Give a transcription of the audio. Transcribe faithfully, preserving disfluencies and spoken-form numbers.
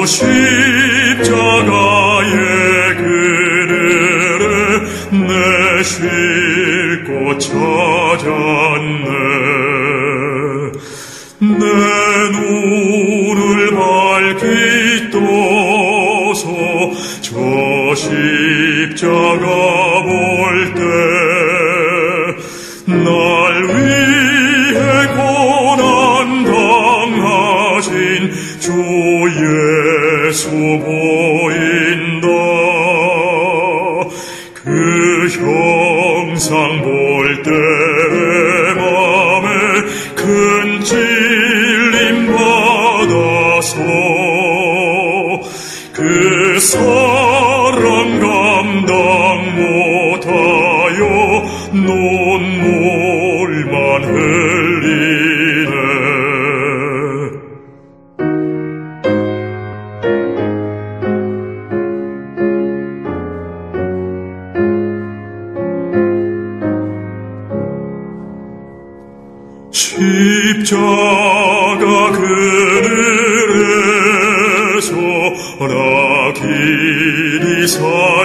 십자가의 그늘에 내 쉴 곳 찾았네. 내 눈을 밝히 떠서 저 십자가 볼 때 날 위해 고난 당하신 주 예수 보인다. 그 형상 볼 때 맘에 큰 찔림 받아서 그 사랑 감당 못하여 눈물만 흘리네. 십자가 그늘에서 나 길이 사